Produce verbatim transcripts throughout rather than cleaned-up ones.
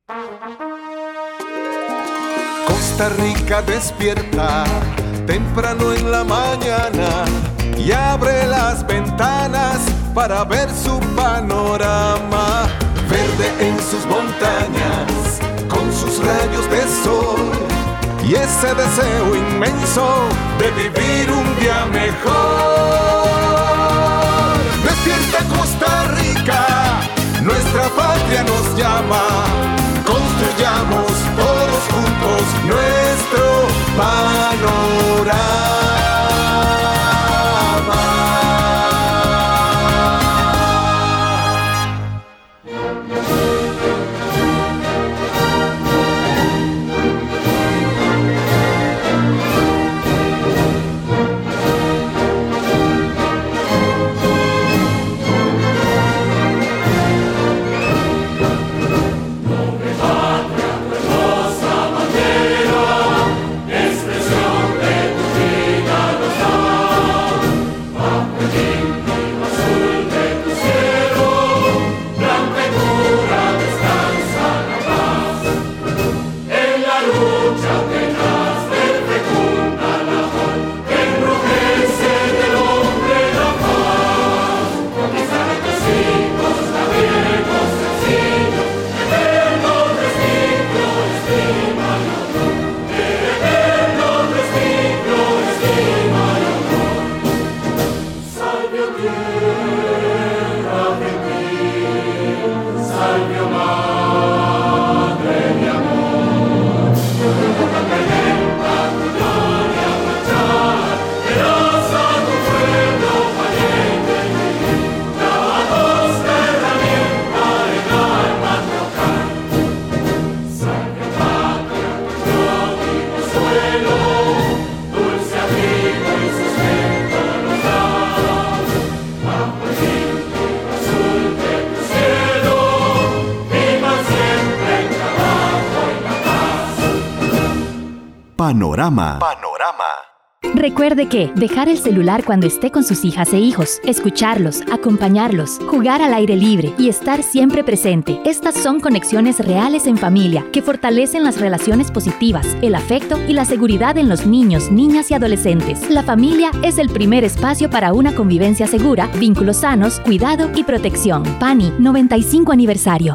Costa Rica despierta temprano en la mañana y abre las ventanas para ver su panorama. Verde en sus montañas, con sus rayos de sol y ese deseo inmenso de vivir un día mejor. Despierta Costa Rica, nuestra patria nos llama. Construyamos todos juntos nuestro panorama. Panorama. Panorama. Recuerde que dejar el celular cuando esté con sus hijas e hijos, escucharlos, acompañarlos, jugar al aire libre y estar siempre presente. Estas son conexiones reales en familia que fortalecen las relaciones positivas, el afecto y la seguridad en los niños, niñas y adolescentes. La familia es el primer espacio para una convivencia segura, vínculos sanos, cuidado y protección. P A N I, noventa y cinco aniversario.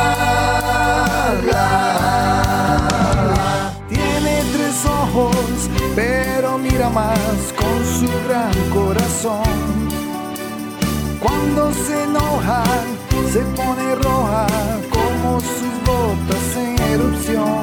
La, la, la, tiene tres ojos, pero mira más con su gran corazón. Cuando se enoja, se pone roja como sus botas en erupción.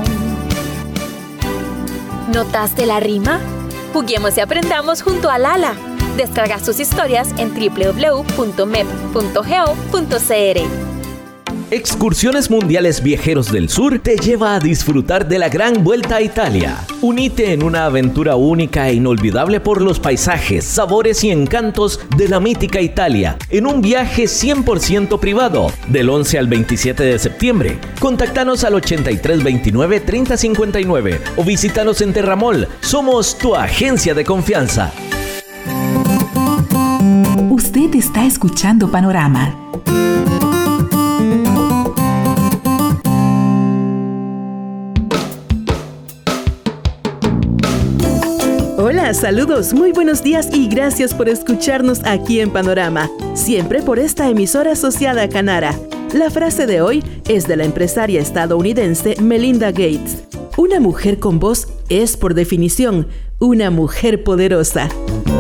¿Notaste la rima? Juguemos y aprendamos junto a Lala. Descarga sus historias en doble u doble u doble u punto mep punto go punto c r. Excursiones Mundiales Viajeros del Sur te lleva a disfrutar de la Gran Vuelta a Italia. Unite en una aventura única e inolvidable por los paisajes, sabores y encantos de la mítica Italia, en un viaje cien por ciento privado, del once al veintisiete de septiembre. Contáctanos al ochenta y tres veintinueve treinta cincuenta y nueve o visítanos en Terramol. Somos tu agencia de confianza. Usted está escuchando Panorama. Hola, saludos, muy buenos días y gracias por escucharnos aquí en Panorama, siempre por esta emisora asociada a Canara. La frase de hoy es de la empresaria estadounidense Melinda Gates. Una mujer con voz es, por definición, una mujer poderosa.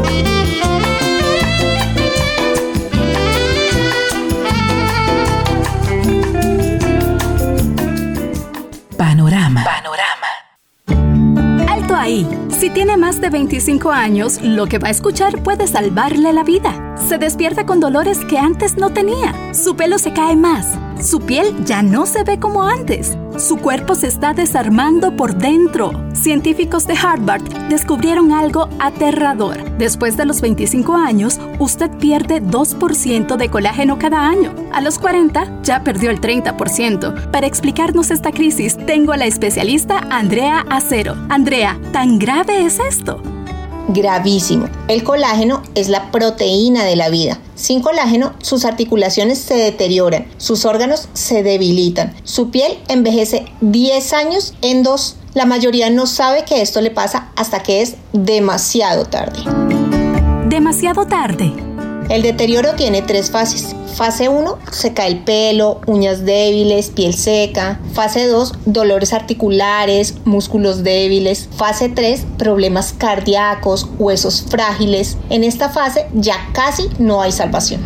Panorama. Panorama. Alto ahí. Si tiene más de veinticinco años, lo que va a escuchar puede salvarle la vida. Se despierta con dolores que antes no tenía. Su pelo se cae más. Su piel ya no se ve como antes. Su cuerpo se está desarmando por dentro. Científicos de Harvard descubrieron algo aterrador. Después de los veinticinco años, usted pierde dos por ciento de colágeno cada año. A los cuarenta, ya perdió el treinta por ciento. Para explicarnos esta crisis, tengo a la especialista Andrea Acero. Andrea, ¿tan grave es esto? Gravísimo. El colágeno es la proteína de la vida. Sin colágeno, sus articulaciones se deterioran, sus órganos se debilitan, su piel envejece diez años en dos. La mayoría no sabe que esto le pasa hasta que es demasiado tarde. Demasiado tarde. El deterioro tiene tres fases. Fase uno, se cae el pelo, uñas débiles, piel seca. Fase dos, dolores articulares, músculos débiles. Fase tres, problemas cardíacos, huesos frágiles. En esta fase ya casi no hay salvación.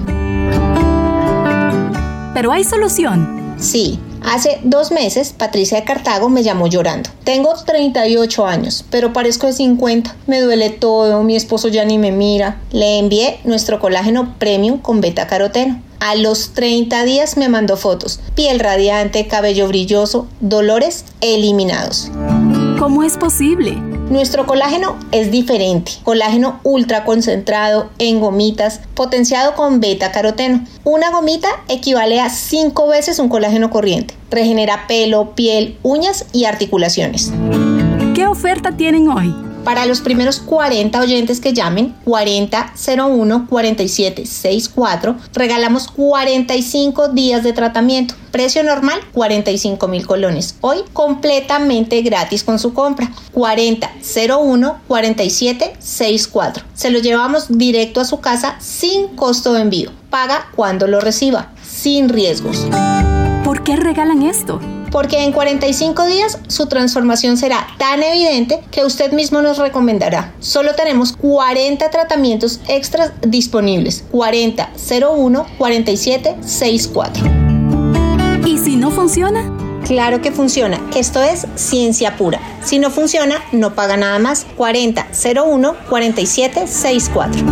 ¿Pero hay solución? Sí. Hace dos meses, Patricia de Cartago me llamó llorando. Tengo treinta y ocho años, pero parezco de cincuenta. Me duele todo, mi esposo ya ni me mira. Le envié nuestro colágeno premium con beta-caroteno. A los treinta días me mandó fotos. Piel radiante, cabello brilloso, dolores eliminados. ¿Cómo es posible? Nuestro colágeno es diferente. Colágeno ultra concentrado en gomitas, potenciado con beta-caroteno. Una gomita equivale a cinco veces un colágeno corriente. Regenera pelo, piel, uñas y articulaciones. ¿Qué oferta tienen hoy? Para los primeros cuarenta oyentes que llamen, cuarenta cero uno cuarenta y siete sesenta y cuatro, regalamos cuarenta y cinco días de tratamiento. Precio normal, cuarenta y cinco mil colones. Hoy, completamente gratis con su compra. cuarenta cero uno cuarenta y siete sesenta y cuatro. Se lo llevamos directo a su casa sin costo de envío. Paga cuando lo reciba, sin riesgos. ¿Por qué regalan esto? Porque en cuarenta y cinco días su transformación será tan evidente que usted mismo nos recomendará. Solo tenemos cuarenta tratamientos extras disponibles. cuarenta cero uno cuarenta y siete sesenta y cuatro. ¿Y si no funciona? Claro que funciona. Esto es ciencia pura. Si no funciona, no paga nada más. cuarenta cero uno cuarenta y siete sesenta y cuatro.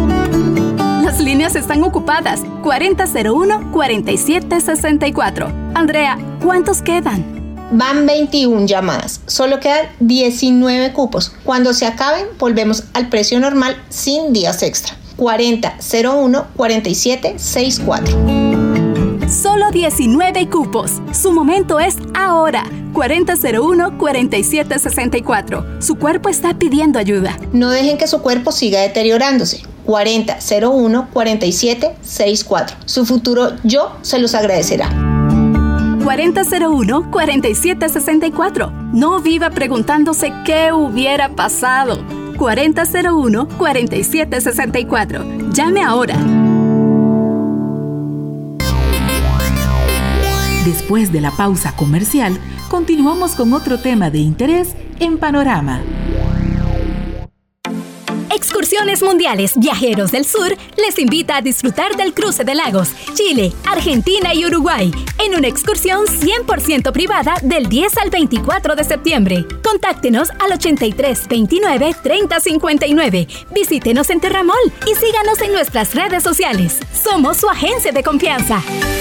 Las líneas están ocupadas. cuarenta cero uno cuarenta y siete sesenta y cuatro. Andrea, ¿cuántos quedan? Van veintiuna llamadas. Solo quedan diecinueve cupos. Cuando se acaben, volvemos al precio normal sin días extra. cuarenta cero uno cuarenta y siete sesenta y cuatro. Solo diecinueve cupos. Su momento es ahora. cuarenta cero uno cuarenta y siete sesenta y cuatro. Su cuerpo está pidiendo ayuda. No dejen que su cuerpo siga deteriorándose. cuarenta cero uno cuarenta y siete sesenta y cuatro. Su futuro yo se los agradecerá. cuarenta cero uno cuarenta y siete sesenta y cuatro. No viva preguntándose qué hubiera pasado. cuarenta cero uno cuarenta y siete sesenta y cuatro. Llame ahora. Después de la pausa comercial, continuamos con otro tema de interés en Panorama. Excursiones Mundiales Viajeros del Sur les invita a disfrutar del cruce de lagos, Chile, Argentina y Uruguay en una excursión cien por ciento privada del diez al veinticuatro de septiembre. Contáctenos al ochenta y tres veintinueve treinta cincuenta y nueve. Visítenos en Terramol y síganos en nuestras redes sociales. Somos su agencia de confianza.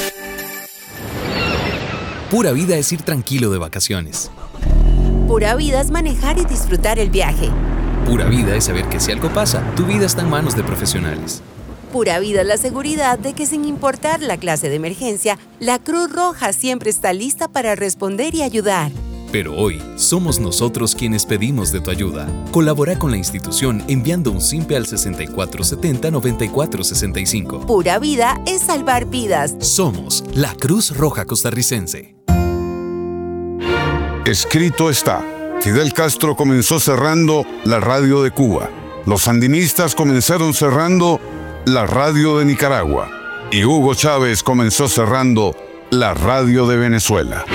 Pura vida es ir tranquilo de vacaciones. Pura vida es manejar y disfrutar el viaje. Pura vida es saber que si algo pasa, tu vida está en manos de profesionales. Pura vida es la seguridad de que sin importar la clase de emergencia, la Cruz Roja siempre está lista para responder y ayudar. Pero hoy, somos nosotros quienes pedimos de tu ayuda. Colabora con la institución enviando un simpe al sesenta y cuatro setenta noventa y cuatro sesenta y cinco. Pura vida es salvar vidas. Somos la Cruz Roja Costarricense. Escrito está. Fidel Castro comenzó cerrando la radio de Cuba. Los sandinistas comenzaron cerrando la radio de Nicaragua. Y Hugo Chávez comenzó cerrando la radio de Venezuela.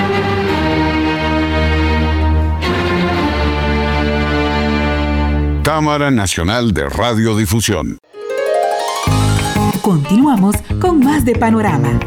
Cámara Nacional de Radiodifusión. Continuamos con más de Panorama.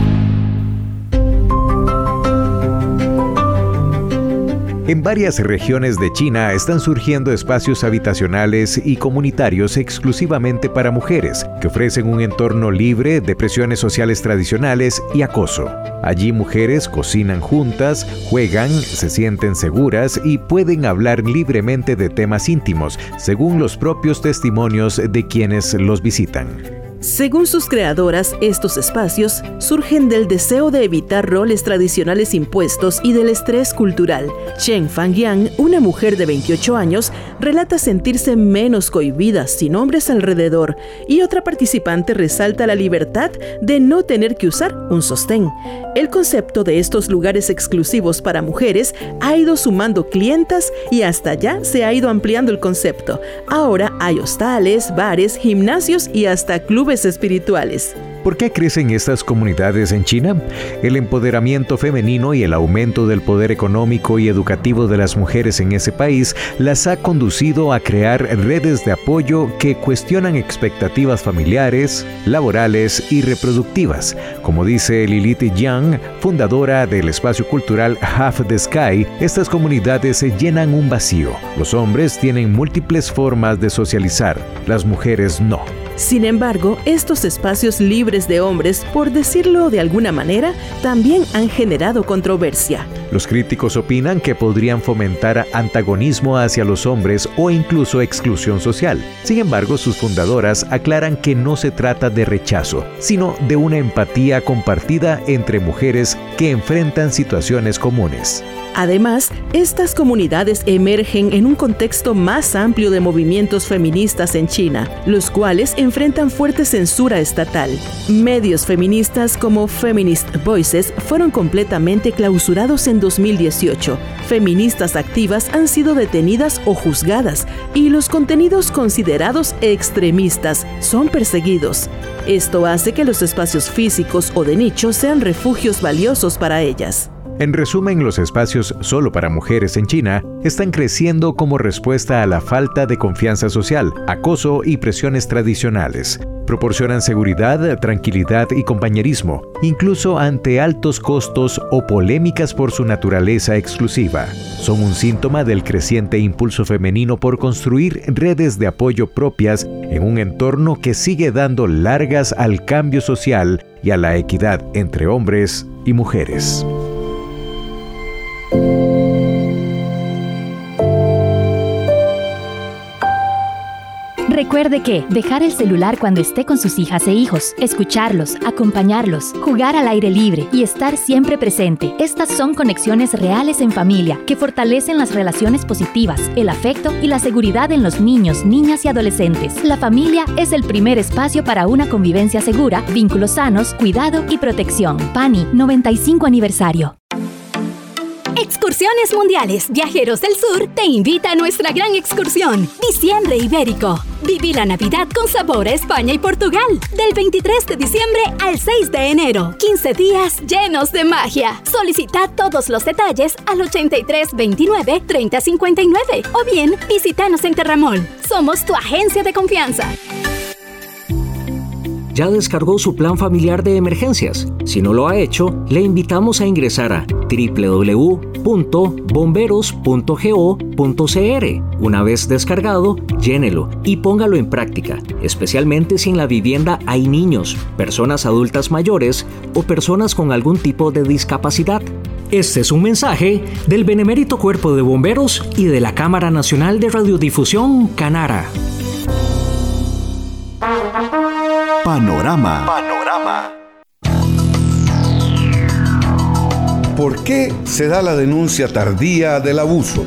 En varias regiones de China están surgiendo espacios habitacionales y comunitarios exclusivamente para mujeres, que ofrecen un entorno libre de presiones sociales tradicionales y acoso. Allí mujeres cocinan juntas, juegan, se sienten seguras y pueden hablar libremente de temas íntimos, según los propios testimonios de quienes los visitan. Según sus creadoras, estos espacios surgen del deseo de evitar roles tradicionales impuestos y del estrés cultural. Chen Fangyang, una mujer de veintiocho años, relata sentirse menos cohibida sin hombres alrededor, y otra participante resalta la libertad de no tener que usar un sostén. El concepto de estos lugares exclusivos para mujeres ha ido sumando clientas y hasta ya se ha ido ampliando el concepto. Ahora hay hostales, bares, gimnasios y hasta clubes espirituales. ¿Por qué crecen estas comunidades en China? El empoderamiento femenino y el aumento del poder económico y educativo de las mujeres en ese país las ha conducido a crear redes de apoyo que cuestionan expectativas familiares, laborales y reproductivas. Como dice Lilith Yang, fundadora del espacio cultural Half the Sky, estas comunidades llenan un vacío. Los hombres tienen múltiples formas de socializar, las mujeres no. Sin embargo, estos espacios libres de hombres, por decirlo de alguna manera, también han generado controversia. Los críticos opinan que podrían fomentar antagonismo hacia los hombres o incluso exclusión social. Sin embargo, sus fundadoras aclaran que no se trata de rechazo, sino de una empatía compartida entre mujeres que enfrentan situaciones comunes. Además, estas comunidades emergen en un contexto más amplio de movimientos feministas en China, los cuales enfrentan fuerte censura estatal. Medios feministas como Feminist Voices fueron completamente clausurados en dos mil dieciocho. Feministas activas han sido detenidas o juzgadas, y los contenidos considerados extremistas son perseguidos. Esto hace que los espacios físicos o de nicho sean refugios valiosos para ellas. En resumen, los espacios solo para mujeres en China están creciendo como respuesta a la falta de confianza social, acoso y presiones tradicionales. Proporcionan seguridad, tranquilidad y compañerismo, incluso ante altos costos o polémicas por su naturaleza exclusiva. Son un síntoma del creciente impulso femenino por construir redes de apoyo propias en un entorno que sigue dando largas al cambio social y a la equidad entre hombres y mujeres. Recuerde que dejar el celular cuando esté con sus hijas e hijos, escucharlos, acompañarlos, jugar al aire libre y estar siempre presente. Estas son conexiones reales en familia que fortalecen las relaciones positivas, el afecto y la seguridad en los niños, niñas y adolescentes. La familia es el primer espacio para una convivencia segura, vínculos sanos, cuidado y protección. PANI, noventa y cinco aniversario. Excursiones Mundiales Viajeros del Sur te invita a nuestra gran excursión, Diciembre Ibérico. Viví la Navidad con sabor a España y Portugal, del veintitrés de diciembre al seis de enero. quince días llenos de magia. Solicita todos los detalles al ochenta y tres veintinueve treinta cincuenta y nueve o bien visítanos en Terramol. Somos tu agencia de confianza. ¿Ya descargó su plan familiar de emergencias? Si no lo ha hecho, le invitamos a ingresar a doble u doble u doble u punto bomberos punto go punto c r. Una vez descargado, llénelo y póngalo en práctica, especialmente si en la vivienda hay niños, personas adultas mayores o personas con algún tipo de discapacidad. Este es un mensaje del Benemérito Cuerpo de Bomberos y de la Cámara Nacional de Radiodifusión, Canara. Panorama. Panorama. ¿Por qué se da la denuncia tardía del abuso?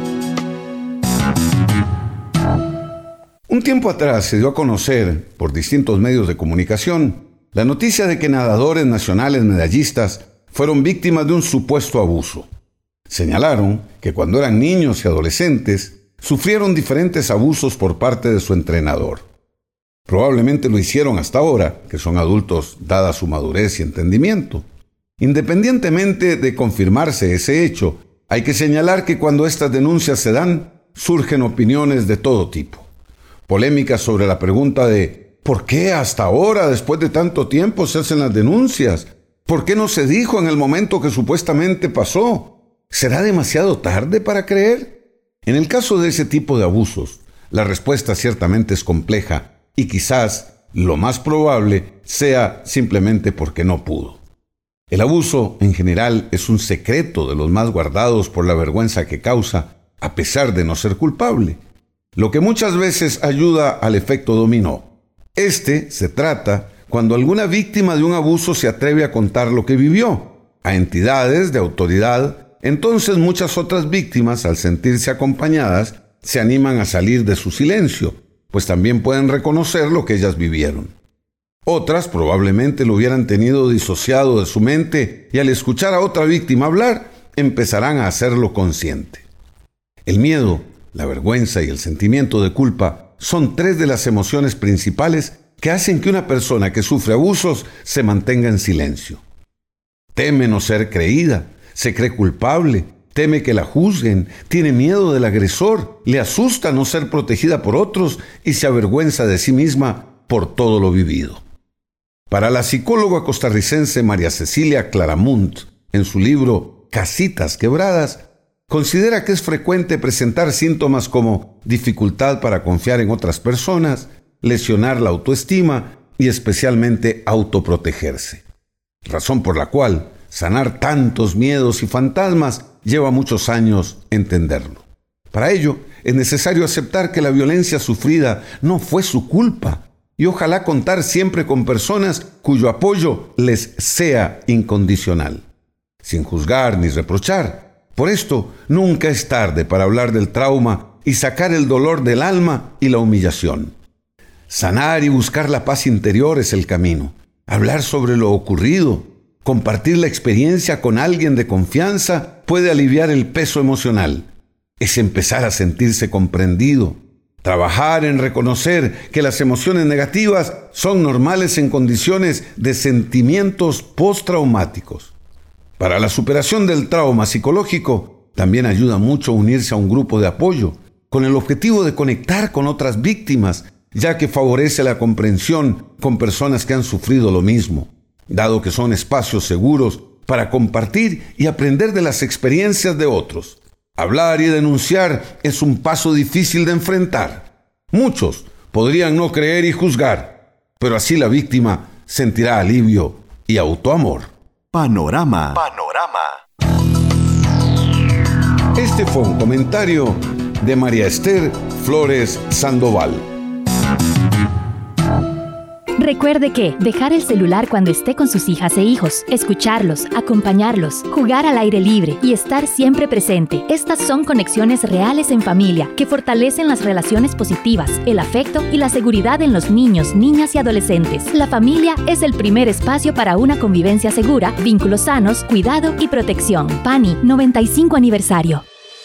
Un tiempo atrás se dio a conocer, por distintos medios de comunicación, la noticia de que nadadores nacionales medallistas fueron víctimas de un supuesto abuso. Señalaron que cuando eran niños y adolescentes, sufrieron diferentes abusos por parte de su entrenador. Probablemente lo hicieron hasta ahora, que son adultos dada su madurez y entendimiento. Independientemente de confirmarse ese hecho, hay que señalar que cuando estas denuncias se dan, surgen opiniones de todo tipo. Polémicas sobre la pregunta de ¿por qué hasta ahora, después de tanto tiempo, se hacen las denuncias? ¿Por qué no se dijo en el momento que supuestamente pasó? ¿Será demasiado tarde para creer? En el caso de ese tipo de abusos, la respuesta ciertamente es compleja y quizás lo más probable sea simplemente porque no pudo. El abuso, en general, es un secreto de los más guardados por la vergüenza que causa, a pesar de no ser culpable, lo que muchas veces ayuda al efecto dominó. Este se trata cuando alguna víctima de un abuso se atreve a contar lo que vivió a entidades de autoridad. Entonces muchas otras víctimas, al sentirse acompañadas, se animan a salir de su silencio, pues también pueden reconocer lo que ellas vivieron. Otras probablemente lo hubieran tenido disociado de su mente y al escuchar a otra víctima hablar, empezarán a hacerlo consciente. El miedo, la vergüenza y el sentimiento de culpa son tres de las emociones principales que hacen que una persona que sufre abusos se mantenga en silencio. Teme no ser creída, se cree culpable, teme que la juzguen, tiene miedo del agresor, le asusta no ser protegida por otros y se avergüenza de sí misma por todo lo vivido. Para la psicóloga costarricense María Cecilia Claramunt, en su libro Casitas Quebradas, considera que es frecuente presentar síntomas como dificultad para confiar en otras personas, lesionar la autoestima y especialmente autoprotegerse. Razón por la cual sanar tantos miedos y fantasmas lleva muchos años entenderlo. Para ello, es necesario aceptar que la violencia sufrida no fue su culpa y ojalá contar siempre con personas cuyo apoyo les sea incondicional, sin juzgar ni reprochar. Por esto, nunca es tarde para hablar del trauma y sacar el dolor del alma y la humillación. Sanar y buscar la paz interior es el camino. Hablar sobre lo ocurrido, compartir la experiencia con alguien de confianza puede aliviar el peso emocional. Es empezar a sentirse comprendido. Trabajar en reconocer que las emociones negativas son normales en condiciones de sentimientos postraumáticos. Para la superación del trauma psicológico, también ayuda mucho unirse a un grupo de apoyo, con el objetivo de conectar con otras víctimas, ya que favorece la comprensión con personas que han sufrido lo mismo, dado que son espacios seguros para compartir y aprender de las experiencias de otros. Hablar y denunciar es un paso difícil de enfrentar. Muchos podrían no creer y juzgar, pero así la víctima sentirá alivio y autoamor. Panorama. Panorama. Este fue un comentario de María Esther Flores Sandoval. Recuerde que dejar el celular cuando esté con sus hijas e hijos, escucharlos, acompañarlos, jugar al aire libre y estar siempre presente. Estas son conexiones reales en familia que fortalecen las relaciones positivas, el afecto y la seguridad en los niños, niñas y adolescentes. La familia es el primer espacio para una convivencia segura, vínculos sanos, cuidado y protección. PANI, noventa y cinco aniversario.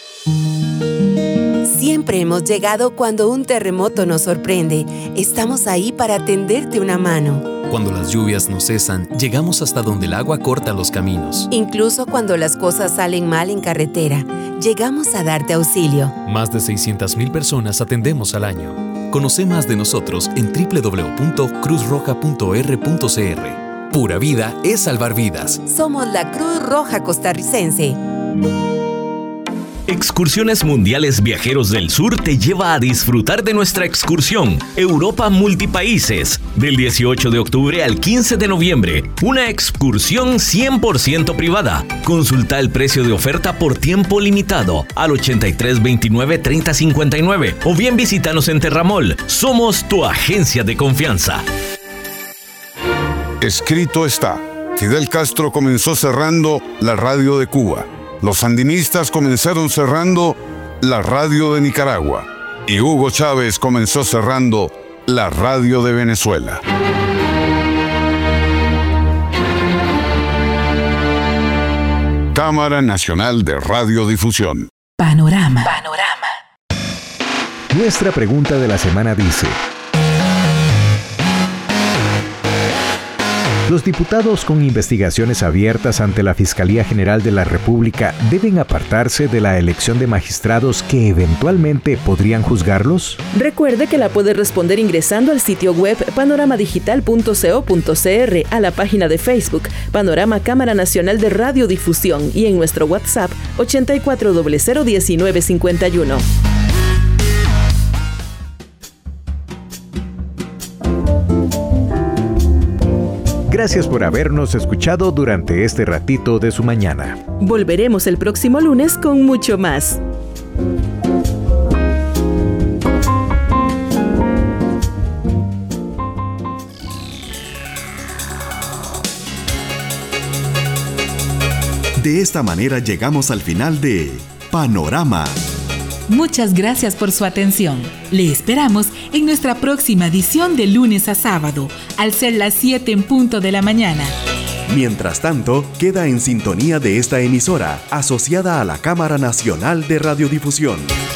Siempre hemos llegado cuando un terremoto nos sorprende. Estamos ahí para tenderte una mano. Cuando las lluvias no cesan, llegamos hasta donde el agua corta los caminos. Incluso cuando las cosas salen mal en carretera, llegamos a darte auxilio. Más de seiscientas mil personas atendemos al año. Conoce más de nosotros en doble u doble u doble u punto cruz roja punto erre punto ce erre. Pura vida es salvar vidas. Somos la Cruz Roja Costarricense. Excursiones Mundiales Viajeros del Sur te lleva a disfrutar de nuestra excursión Europa Multipaíses del dieciocho de octubre al quince de noviembre. Una excursión cien por ciento privada. Consulta el precio de oferta por tiempo limitado al ochenta y tres veintinueve treinta cincuenta y nueve o bien visítanos en Terramol. Somos tu agencia de confianza. Escrito está: Fidel Castro comenzó cerrando la radio de Cuba. Los sandinistas comenzaron cerrando la radio de Nicaragua y Hugo Chávez comenzó cerrando la radio de Venezuela. Cámara Nacional de Radiodifusión. Panorama. Panorama. Nuestra pregunta de la semana dice: ¿los diputados con investigaciones abiertas ante la Fiscalía General de la República deben apartarse de la elección de magistrados que eventualmente podrían juzgarlos? Recuerde que la puede responder ingresando al sitio web panoramadigital punto co punto cr, a la página de Facebook Panorama Cámara Nacional de Radiodifusión y en nuestro WhatsApp ochenta y cuatro cero cero diecinueve cincuenta y uno. Gracias por habernos escuchado durante este ratito de su mañana. Volveremos el próximo lunes con mucho más. De esta manera llegamos al final de Panorama. Muchas gracias por su atención. Le esperamos en nuestra próxima edición de lunes a sábado, al ser las siete en punto de la mañana. Mientras tanto, queda en sintonía de esta emisora, asociada a la Cámara Nacional de Radiodifusión.